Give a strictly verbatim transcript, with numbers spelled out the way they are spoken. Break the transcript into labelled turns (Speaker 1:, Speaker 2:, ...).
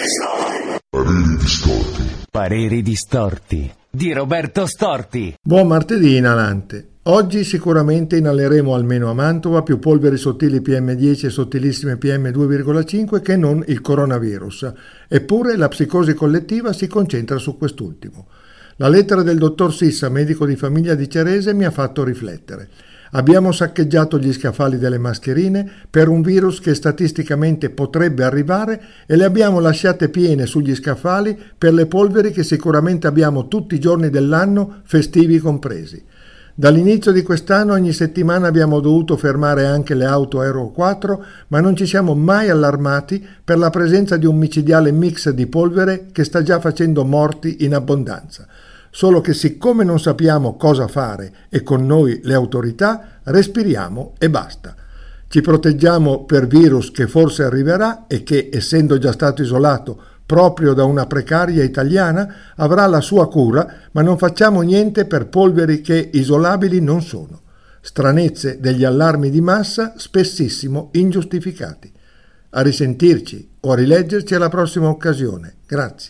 Speaker 1: Pareri distorti.
Speaker 2: Pareri distorti di Roberto Storti.
Speaker 3: Buon martedì inalante. Oggi sicuramente inaleremo almeno a Mantova più polveri sottili P M dieci e sottilissime P M due virgola cinque che non il coronavirus. Eppure la psicosi collettiva si concentra su quest'ultimo. La lettera del dottor Sissa, medico di famiglia di Cerese, mi ha fatto riflettere. Abbiamo saccheggiato gli scaffali delle mascherine per un virus che statisticamente potrebbe arrivare e le abbiamo lasciate piene sugli scaffali per le polveri che sicuramente abbiamo tutti i giorni dell'anno, festivi compresi. Dall'inizio di quest'anno ogni settimana abbiamo dovuto fermare anche le auto Euro quattro, ma non ci siamo mai allarmati per la presenza di un micidiale mix di polvere che sta già facendo morti in abbondanza. Solo che siccome non sappiamo cosa fare e con noi le autorità, respiriamo e basta. Ci proteggiamo per virus che forse arriverà e che, essendo già stato isolato proprio da una precaria italiana, avrà la sua cura, ma non facciamo niente per polveri che isolabili non sono. Stranezze degli allarmi di massa, spessissimo ingiustificati. A risentirci o a rileggerci alla prossima occasione. Grazie.